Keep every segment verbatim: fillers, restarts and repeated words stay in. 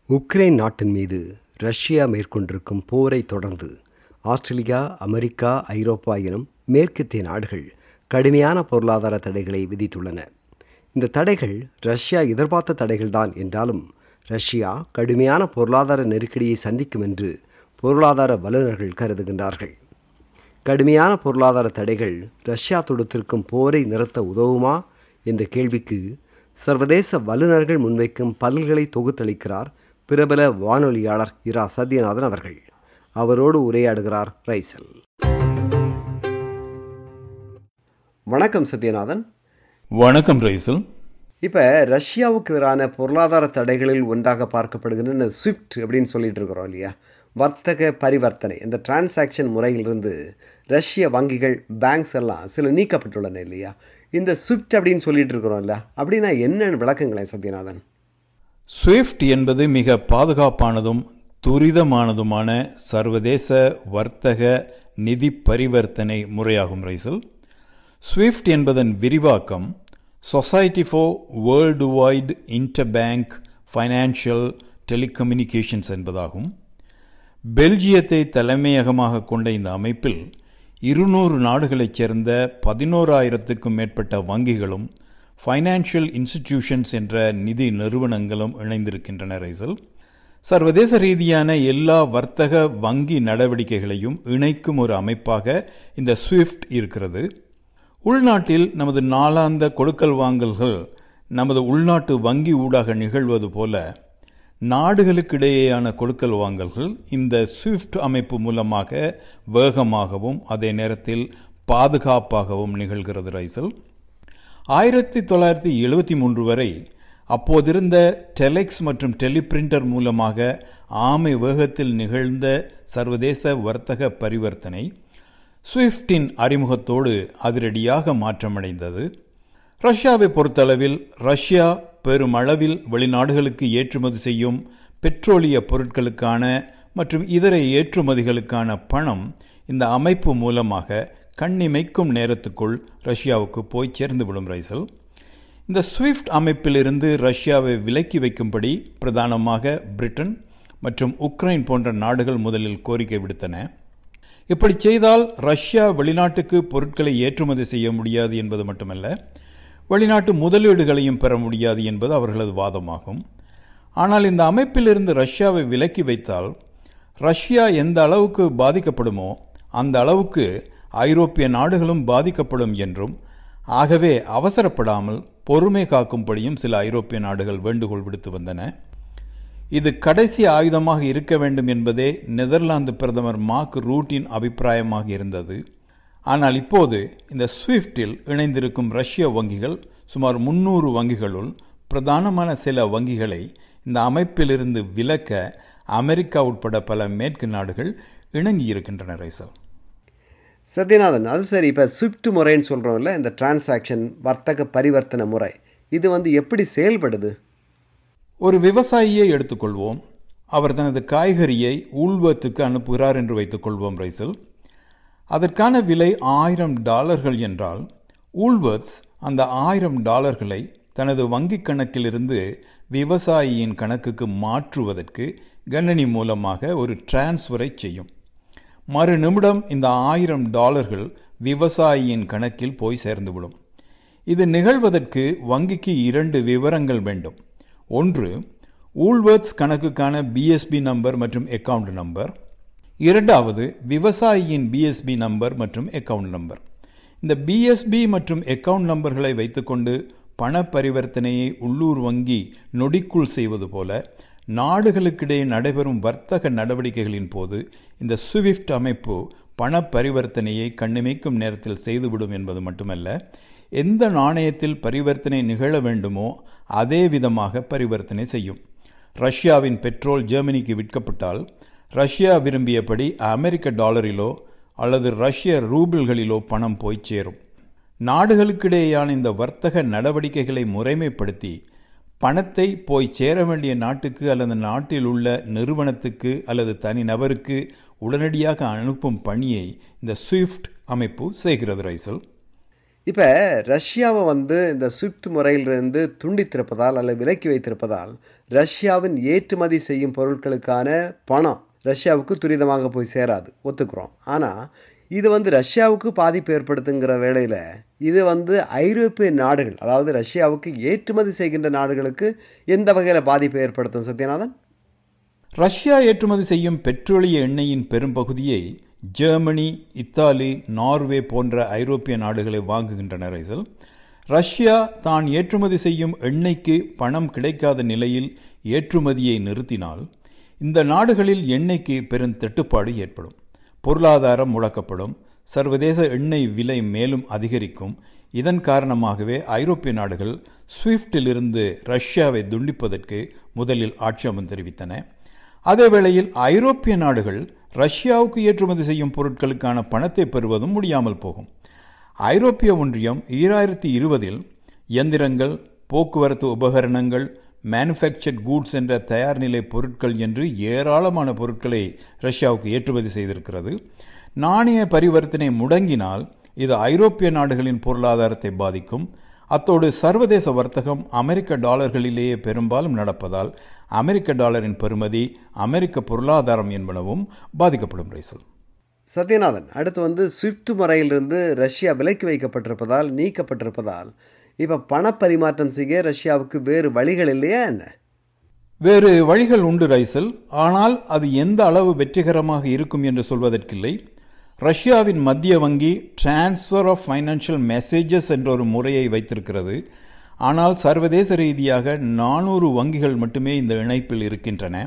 Ukraine நாட்டின் மீது Russia மேற்கொண்டிருக்கும் போரை தொடர்ந்து ஆஸ்திரேலியா, அமெரிக்கா, ஐரோப்பா எனும் மேற்கத்திய நாடுகள் கடுமையான பொருளாதார தடைகளை விதித்துள்ளன. இந்த தடைகள் ரஷ்யா எதிர்பார்த்த தடைகள்தான் என்றாலும் ரஷ்யா கடுமையான பொருளாதார நெருக்கடியை சந்திக்கும் என்று பொருளாதார வல்லுநர்கள் கருதுகின்றார்கள். கடுமையான பொருளாதார தடைகள் ரஷ்யா தொடுத்திருக்கும் போரை நிறுத்த உதவுமா என்ற கேள்விக்கு சர்வதேச வல்லுநர்கள் முன்வைக்கும் பதில்களை தொகுத்தளிக்கிறார் பிரபல வானொலியாளர் இரா சத்யநாதன் அவர்கள். அவரோடு உரையாடுகிறார் ரைசல். வணக்கம் சத்யநாதன். வணக்கம் ரைசல். இப்போ ரஷ்யாவுக்கு எதிரான பொருளாதார தடைகளில் ஒன்றாக பார்க்கப்படுகின்ற ஸ்விஃப்ட் அப்படின்னு சொல்லிட்டு இருக்கிறோம் இல்லையா, வர்த்தக பரிவர்த்தனை, இந்த டிரான்சாக்ஷன் முறையிலிருந்து ரஷ்ய வங்கிகள், பேங்க்ஸ் எல்லாம் சில நீக்கப்பட்டுள்ளன இல்லையா. இந்த ஸ்விஃப்ட் அப்படின்னு சொல்லிட்டு இருக்கிறோம் இல்லை, அப்படின்னா என்னென்னு விளக்கங்களேன் சத்யநாதன். ஸ்விஃப்ட் என்பது மிக பாதுகாப்பானதும் துரிதமானதுமான சர்வதேச வர்த்தக நிதி பரிவர்த்தனை முறையாகும் ரைசல். ஸ்விஃப்ட் என்பதன் விரிவாக்கம் Society for World Wide Interbank Financial Telecommunications என்பதாகும். பெல்ஜியத்தை தலைமையகமாக கொண்ட இந்த அமைப்பில் இருநூறு நாடுகளைச் சேர்ந்த பதினோராயிரத்துக்கும் மேற்பட்ட வங்கிகளும் ஃபைனான்ஷியல் இன்ஸ்டிடியூஷன்ஸ் என்ற நிதி நிறுவனங்களும் இணைந்திருக்கின்றன ரைசல். சர்வதேச ரீதியான எல்லா வர்த்தக வங்கி நடவடிக்கைகளையும் இணைக்கும் ஒரு அமைப்பாக இந்த ஸ்விஃப்ட் இருக்கிறது. உள்நாட்டில் நமது நாளாந்த கொடுக்கல் வாங்கல்கள் நமது உள்நாட்டு வங்கி ஊடாக நிகழ்வது போல நாடுகளுக்கிடையேயான கொடுக்கல் வாங்கல்கள் இந்த ஸ்விஃப்ட் அமைப்பு மூலமாக வேகமாகவும் அதே நேரத்தில் பாதுகாப்பாகவும் நிகழ்கிறது ரைசல். ஆயிரத்தி தொள்ளாயிரத்தி எழுபத்தி மூன்று வரை அப்போதிருந்த டெலெக்ஸ் மற்றும் டெலிபிரிண்டர் மூலமாக ஆமை வேகத்தில் நிகழ்ந்த சர்வதேச வர்த்தக பரிவர்த்தனை ஸ்விஃப்டின் அறிமுகத்தோடு அதிரடியாக மாற்றமடைந்தது. ரஷ்யாவை பொறுத்தளவில் ரஷ்யா பெருமளவில் வெளிநாடுகளுக்கு ஏற்றுமதி செய்யும் பெட்ரோலிய பொருட்களுக்கான மற்றும் இதர ஏற்றுமதிகளுக்கான பணம் இந்த அமைப்பு மூலமாக கண்ணிமைக்கும் நேரத்துக்குள் ரஷ்யாவுக்கு போய் சேர்ந்துவிடும் ரைசல். இந்த ஸ்விஃப்ட் அமைப்பிலிருந்து ரஷ்யாவை விலக்கி வைக்கும்படி பிரதானமாக பிரிட்டன் மற்றும் உக்ரைன் போன்ற நாடுகள் முதலில் கோரிக்கை விடுத்தன. இப்படி செய்தால் ரஷ்யா வெளிநாட்டுக்கு பொருட்களை ஏற்றுமதி செய்ய முடியாது என்பது மட்டுமல்ல, வெளிநாட்டு முதலீடுகளையும் பெற முடியாது என்பது அவர்களது வாதமாகும். ஆனால் இந்த அமைப்பிலிருந்து ரஷ்யாவை விலக்கி வைத்தால் ரஷ்யா எந்த அளவுக்கு பாதிக்கப்படுமோ அந்த அளவுக்கு ஐரோப்பிய நாடுகளும் பாதிக்கப்படும் என்றும், ஆகவே அவசரப்படாமல் பொறுமை காக்கும்படியும் சில ஐரோப்பிய நாடுகள் வேண்டுகோள் விடுத்து வந்தன. இது கடைசி ஆயுதமாக இருக்க வேண்டும் என்பதே நெதர்லாந்து பிரதமர் மார்க் ரூட்டின் அபிப்பிராயமாக இருந்தது. ஆனால் இப்போது இந்த ஸ்விஃப்டில் இணைந்திருக்கும் ரஷ்ய வங்கிகள் சுமார் முன்னூறு வங்கிகளுள் பிரதானமான சில வங்கிகளை இந்த அமைப்பிலிருந்து விலக்க அமெரிக்கா உட்பட பல மேற்கு நாடுகள் இணங்கியிருக்கின்றன ரைசல். சத்யநாதன், அது சரி, இப்போ ஸ்விஃப்ட் முறைன்னு சொல்கிறோம்ல, இந்த டிரான்சாக்ஷன் வர்த்தக பரிவர்த்தனை முறை, இது வந்து எப்படி செயல்படுது? ஒரு விவசாயியை எடுத்துக்கொள்வோம். அவர் தனது காய்கறியை ஊல்வர்த்துக்கு அனுப்புகிறார் என்று வைத்துக்கொள்வோம் ரைசல். அதற்கான விலை ஆயிரம் டாலர்கள் என்றால் ஊல்வர்த்ஸ் அந்த ஆயிரம் டாலர்களை தனது வங்கிக் கணக்கிலிருந்து விவசாயியின் கணக்குக்கு மாற்றுவதற்கு கணினி மூலமாக ஒரு டிரான்ஸ்ஃபரை செய்யும். மறு நிமிடம் இந்த ஆயிரம் டாலர்கள் விவசாயியின் கணக்கில் போய் சேர்ந்துவிடும். இது நிகழ்வதற்கு வங்கிக்கு இரண்டு விவரங்கள் வேண்டும். ஒன்று, ஊல்வர்த்ஸ் கணக்குக்கான பிஎஸ்பி நம்பர் மற்றும் அக்கவுண்ட் நம்பர். இரண்டாவது, விவசாயியின் பிஎஸ்பி நம்பர் மற்றும் அக்கவுண்ட் நம்பர். இந்த பிஎஸ்பி மற்றும் அக்கவுண்ட் நம்பர்களை வைத்துக்கொண்டு பண பரிவர்த்தனையை உள்ளூர் வங்கி நொடிக்குள் செய்வது போல நாடுகளுக்கிடையே நடைபெறும் வர்த்தக நடவடிக்கைகளின் போது இந்த ஸ்விஃப்ட் அமைப்பு பண பரிவர்த்தனையை கண்ணிமைக்கும் நேரத்தில் செய்துவிடும் என்பது மட்டுமல்ல, எந்த நாணயத்தில் பரிவர்த்தனை நிகழ வேண்டுமோ அதே விதமாக பரிவர்த்தனை செய்யும். ரஷ்யாவின் பெட்ரோல் ஜெர்மனிக்கு விற்கப்பட்டால் ரஷ்யா விரும்பியபடி அமெரிக்க டாலரிலோ அல்லது ரஷ்ய ரூபிள்களிலோ பணம் போய் சேரும். நாடுகளுக்கிடையேயான இந்த வர்த்தக நடவடிக்கைகளை முறைமைப்படுத்தி பணத்தை போய் சேர வேண்டிய நாட்டுக்கு அல்லது நாட்டில் உள்ள நிறுவனத்துக்கு அல்லது தனி நபருக்கு உடனடியாக அனுப்பும் பணியை இந்த ஸ்விஃப்ட் அமைப்பு செய்கிறது ரைசல். இப்போ ரஷ்யாவை வந்து இந்த ஸ்விஃப்ட் முறையிலிருந்து துண்டித்திருப்பதால் அல்லது விலக்கி வைத்திருப்பதால் ரஷ்யாவின் ஏற்றுமதி செய்யும் பொருட்களுக்கான பணம் ரஷ்யாவுக்கு துரிதமாக போய் சேராது, ஒத்துக்கிறோம். ஆனால் இது வந்து ரஷ்யாவுக்கு பாதிப்பு ஏற்படுத்துங்கிற வேளையில் இது வந்து ஐரோப்பிய நாடுகள், அதாவது ரஷ்யாவுக்கு ஏற்றுமதி செய்கின்ற நாடுகளுக்கு எந்த வகையில் பாதிப்பை ஏற்படுத்தும் சத்யநாதன்? ரஷ்யா ஏற்றுமதி செய்யும் பெட்ரோலிய எண்ணெயின் பெரும்பகுதியை ஜெர்மனி, இத்தாலி, நார்வே போன்ற ஐரோப்பிய நாடுகளை வாங்குகின்றன. ரைசல், ரஷ்யா தான் ஏற்றுமதி செய்யும் எண்ணெய்க்கு பணம் கிடைக்காத நிலையில் ஏற்றுமதியை நிறுத்தினால் இந்த நாடுகளில் எண்ணெய்க்கு பெரும் தட்டுப்பாடு ஏற்படும், பொருளாதாரம் முடக்கப்படும், சர்வதேச எண்ணெய் விலை மேலும் அதிகரிக்கும். இதன் காரணமாகவே ஐரோப்பிய நாடுகள் ஸ்விஃப்டிலிருந்து ரஷ்யாவை துண்டிப்பதற்கு முதலில் ஆட்சேபம் தெரிவித்தன. அதேவேளையில் ஐரோப்பிய நாடுகள் ரஷ்யாவுக்கு ஏற்றுமதி செய்யும் பொருட்களுக்கான பணத்தை பெறுவதும் முடியாமல் போகும். ஐரோப்பிய ஒன்றியம் ஈராயிரத்தி இருபதில் இயந்திரங்கள், போக்குவரத்து உபகரணங்கள், மேனுஃபேக்சர்ட் கூட்ஸ் என்ற தயார்நிலை பொருட்கள் என்று ஏராளமான பொருட்களை ரஷ்யாவுக்கு ஏற்றுமதி செய்திருக்கிறது. நாணய பரிவர்த்தனை முடங்கினால் இது ஐரோப்பிய நாடுகளின் பொருளாதாரத்தை பாதிக்கும். அத்தோடு சர்வதேச வர்த்தகம் அமெரிக்க டாலர்களிலேயே பெரும்பாலும் நடப்பதால் அமெரிக்க டாலரின் பெறுமதி, அமெரிக்க பொருளாதாரம் என்பனவும் பாதிக்கப்படும். ரைசல், சத்யநாதன், அடுத்து வந்து ஸ்விஃப்ட் முறையிலிருந்து ரஷ்யா விலக்கி வைக்கப்பட்டிருப்பதால், நீக்கப்பட்டிருப்பதால் இப்போ பணப்பரிமாற்றம் செய்ய ரஷ்யாவுக்கு வேறு வழிகள் இல்லையா என்ன? வேறு வழிகள் உண்டு ரைசல், ஆனால் அது எந்த அளவு வெற்றிகரமாக இருக்கும் என்று சொல்வதற்கில்லை. ரஷ்யாவின் மத்திய வங்கி டிரான்ஸ்ஃபர் ஆஃப் ஃபைனான்சியல் மெசேஜஸ் என்ற ஒரு முறையை வைத்திருக்கிறது. ஆனால் சர்வதேச ரீதியாக நானூறு வங்கிகள் மட்டுமே இந்த இணைப்பில் இருக்கின்றன.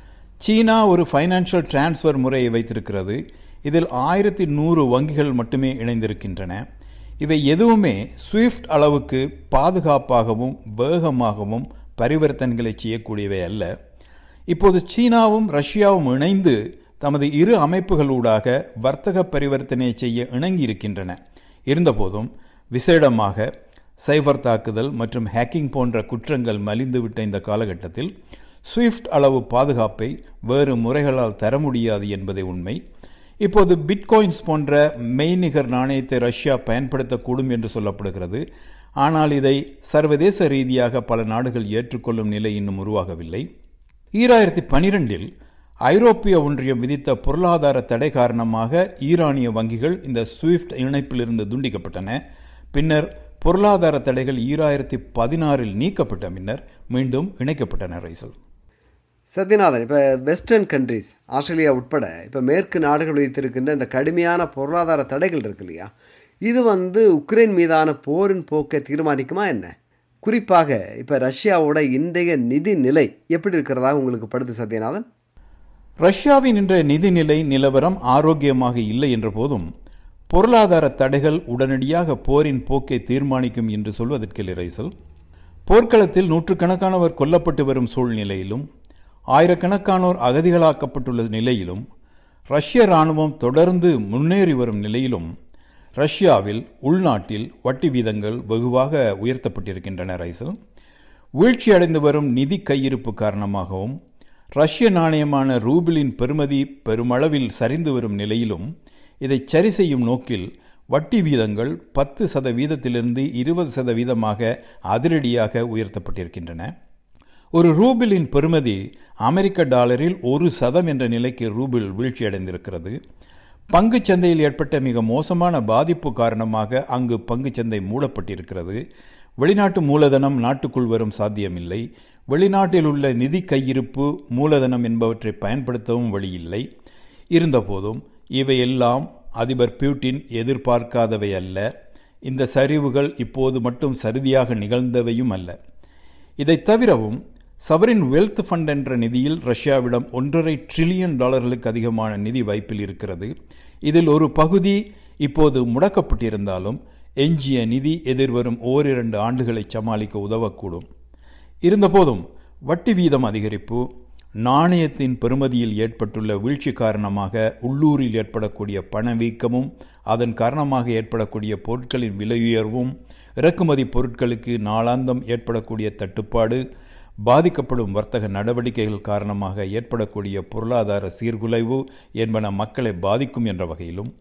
சீனா ஒரு ஃபைனான்சியல் டிரான்ஸ்ஃபர் முறையை வைத்திருக்கிறது. இதில் ஆயிரத்தி நூறு வங்கிகள் மட்டுமே இணைந்திருக்கின்றன. இவை எதுவுமே ஸ்விஃப்ட் அளவுக்கு பாதுகாப்பாகவும் வேகமாகவும் பரிவர்த்தனைகளை செய்யக்கூடியவை அல்ல. இப்போது சீனாவும் ரஷ்யாவும் இணைந்து தமது இரு அமைப்புகளூடாக வர்த்தக பரிவர்த்தனை செய்ய இணங்கியிருக்கின்றன. இருந்தபோதும் விசேடமாக சைபர் தாக்குதல் மற்றும் ஹேக்கிங் போன்ற குற்றங்கள் மலிந்துவிட்ட இந்த காலகட்டத்தில் ஸ்விஃப்ட் அளவு பாதுகாப்பை வேறு முறைகளால் தர முடியாது என்பதே உண்மை. இப்போது பிட்காயின்ஸ் போன்ற மெய்நிகர் நாணயத்தை ரஷ்யா பயன்படுத்தக்கூடும் என்று சொல்லப்படுகிறது. ஆனால் இதை சர்வதேச ரீதியாக பல நாடுகள் ஏற்றுக்கொள்ளும் நிலை இன்னும் உருவாகவில்லை. ஈராயிரத்தி பனிரெண்டில் ஐரோப்பிய ஒன்றியம் விதித்த பொருளாதார தடை காரணமாக ஈரானிய வங்கிகள் இந்த ஸ்விஃப்ட் இணைப்பிலிருந்து துண்டிக்கப்பட்டன. பின்னர் பொருளாதார தடைகள் ஈராயிரத்தி பதினாறில் நீக்கப்பட்ட பின்னர் மீண்டும் இணைக்கப்பட்டன. ரைசல், சத்யநாதன், இப்போ வெஸ்டர்ன் கண்ட்ரிஸ், ஆஸ்திரேலியா உட்பட இப்போ மேற்கு நாடுகள் விதித்திருக்கின்ற இந்த கடுமையான பொருளாதார தடைகள் இருக்கு இல்லையா, இது வந்து உக்ரைன் மீதான போரின் போக்கை தீர்மானிக்குமா என்ன? குறிப்பாக இப்போ ரஷ்யாவோட இன்றைய நிதி நிலை எப்படி இருக்கிறதா உங்களுக்கு படுது சத்யநாதன்? ரஷ்யாவின் இன்றைய நிதிநிலை நிலவரம் ஆரோக்கியமாக இல்லை என்ற போதும் பொருளாதார தடைகள் உடனடியாக போரின் போக்கை தீர்மானிக்கும் என்று சொல்வதற்கில்லை. ரைசல், போர்க்களத்தில் நூற்றுக்கணக்கானவர் கொல்லப்பட்டு வரும் சூழ்நிலையிலும் ஆயிரக்கணக்கானோர் அகதிகளாக்கப்பட்டுள்ள நிலையிலும் ரஷ்ய இராணுவம் தொடர்ந்து முன்னேறி வரும் நிலையிலும் ரஷ்யாவில் உள்நாட்டில் வட்டி வீதங்கள் வெகுவாக உயர்த்தப்பட்டிருக்கின்றன. ரைசல், வீழ்ச்சியடைந்து வரும் நிதி கையிருப்பு காரணமாகவும் ரஷ்ய நாணயமான ரூபிளின் பெறுமதி பெருமளவில் சரிந்து வரும் நிலையிலும் இதை சரி செய்யும் நோக்கில் வட்டி வீதங்கள் பத்து சதவீதத்திலிருந்து இருபது சதவீதமாக அதிரடியாக உயர்த்தப்பட்டிருக்கின்றன. ஒரு ரூபிளின் பெறுமதி அமெரிக்க டாலரில் ஒரு சதம் என்ற நிலைக்கு ரூபிள் வீழ்ச்சியடைந்திருக்கிறது. பங்கு சந்தையில் ஏற்பட்ட மிக மோசமான பாதிப்பு காரணமாக அங்கு பங்கு சந்தை மூடப்பட்டிருக்கிறது. வெளிநாட்டு மூலதனம் நாட்டுக்குள் வரும் சாத்தியமில்லை. வெளிநாட்டில் உள்ள நிதி கையிருப்பு, மூலதனம் என்பவற்றை பயன்படுத்தவும் வழியில்லை. இருந்தபோதும் இவையெல்லாம் அதிபர் பியூட்டின் எதிர்பார்க்காதவை அல்ல. இந்த சரிவுகள் இப்போது மட்டும் சருதியாக நிகழ்ந்தவையும் அல்ல. இதை தவிரவும் சவரின் வெல்த் ஃபண்ட் என்ற நிதியில் ரஷ்யாவிடம் ஒன்றரை டிரில்லியன் டாலர்களுக்கு அதிகமான நிதி வைப்பில் இருக்கிறது. இதில் ஒரு பகுதி இப்போது முடக்கப்பட்டிருந்தாலும் எஞ்சிய நிதி எதிர்வரும் ஓரிரண்டு ஆண்டுகளை சமாளிக்க உதவக்கூடும். இருந்தபோதும் வட்டி வீதம் அதிகரிப்பு, நாணயத்தின் பெறுமதியில் ஏற்பட்டுள்ள வீழ்ச்சி காரணமாக உள்ளூரில் ஏற்படக்கூடிய பணவீக்கமும் அதன் காரணமாக ஏற்படக்கூடிய பொருட்களின் விலையுயர்வும், இறக்குமதி பொருட்களுக்கு நாளாந்தம் ஏற்படக்கூடிய தட்டுப்பாடு, பாதிக்கப்படும் வர்த்தக நடவடிக்கைகள் காரணமாக ஏற்படக்கூடிய பொருளாதார சீர்குலைவு என்பன மக்களை பாதிக்கும் என்ற வகையிலும்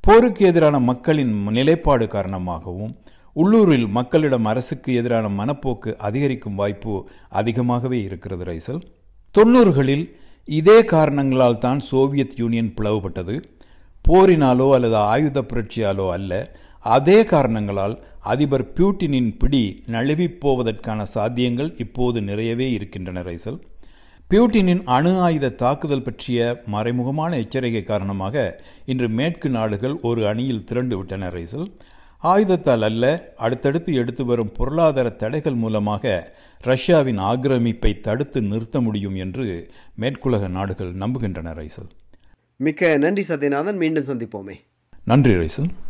போருக்கு எதிரான மக்களின் நிலைப்பாடு காரணமாகவும் உள்ளூரில் மக்களிடம் அரசுக்கு எதிரான மனப்போக்கு அதிகரிக்கும் வாய்ப்பு அதிகமாகவே இருக்கிறது ரைசல். தொன்னூறுகளில் இதே காரணங்களால் தான் சோவியத் யூனியன் பிளவுபட்டது. போரினாலோ அல்லது ஆயுத புரட்சியாலோ அல்ல. அதே காரணங்களால் அதிபர் பியூட்டினின் பிடி நழுவி போவதற்கான சாத்தியங்கள் இப்போது நிறையவே இருக்கின்றன ரைசல். பியூட்டினின் அணு ஆயுத தாக்குதல் பற்றிய மறைமுகமான எச்சரிக்கை காரணமாக இன்று மேற்கு நாடுகள் ஒரு அணியில் திரண்டு விட்டன ரைசல். ஆயுதத்தால் அல்ல, அடுத்தடுத்து எடுத்து வரும் பொருளாதார தடைகள் மூலமாக ரஷ்யாவின் ஆக்கிரமிப்பை தடுத்து நிறுத்த முடியும் என்று மேற்குலக நாடுகள் நம்புகின்றன ரைசல். மிக்க நன்றி சத்யநாதன். மீண்டும் சந்திப்போமே. நன்றி ரைசல்.